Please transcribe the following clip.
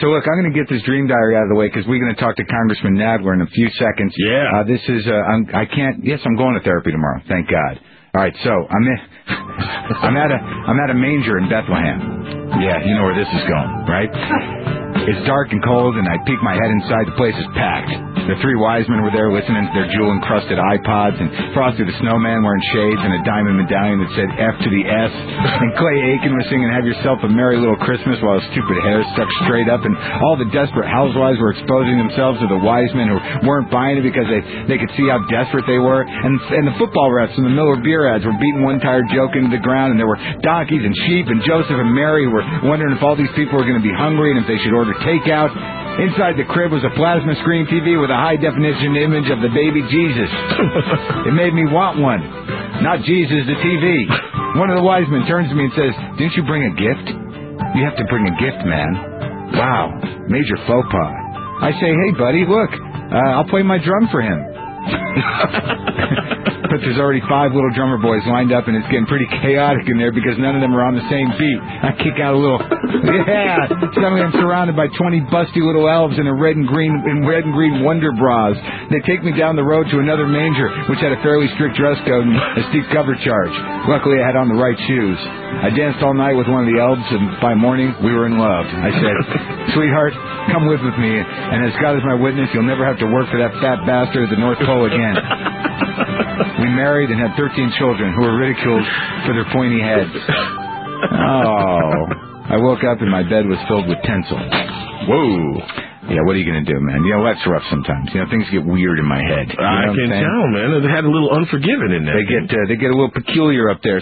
So, look, I'm going to get this dream diary out of the way because we're going to talk to Congressman Nadler in a few seconds. Yeah. This is, I can't, yes, I'm going to therapy tomorrow. Thank God. All right, so I'm at a manger in Bethlehem. Yeah, you know where this is going, right? It's dark and cold, and I peek my head inside. The place is packed. The three wise men were there listening to their jewel-encrusted iPods, and Frosty the Snowman wearing shades and a diamond medallion that said F to the S. And Clay Aiken was singing Have Yourself a Merry Little Christmas while his stupid hair stuck straight up. And all the desperate housewives were exposing themselves to the wise men who weren't buying it because they could see how desperate they were. And the football refs in the Miller beer ads were beating one tired joke into the ground, and there were donkeys and sheep and Joseph and Mary who were wondering if all these people were going to be hungry and if they should order takeout. Inside the crib was a plasma screen TV with a high-definition image of the baby Jesus. It made me want one. Not Jesus, the TV. One of the wise men turns to me and says, "Didn't you bring a gift?" "You have to bring a gift, man." Wow, major faux pas. I say, "Hey, buddy, look, I'll play my drum for him." But there's already 5 little drummer boys lined up, and it's getting pretty chaotic in there because none of them are on the same beat. I kick out a little, yeah. Suddenly I'm surrounded by 20 busty little elves in red and green wonder bras. They take me down the road to another manger, which had a fairly strict dress code and a steep cover charge. Luckily, I had on the right shoes. I danced all night with one of the elves, and by morning, we were in love. I said, "Sweetheart, come live with me, and as God is my witness, you'll never have to work for that fat bastard at the North Pole again." We married and had 13 children who were ridiculed for their pointy heads. Oh. I woke up and my bed was filled with tinsel. Whoa. Yeah, what are you going to do, man? You know, that's rough sometimes. You know, things get weird in my head. You know I can tell, man. They had a little Unforgiven in there. They get a little peculiar up there.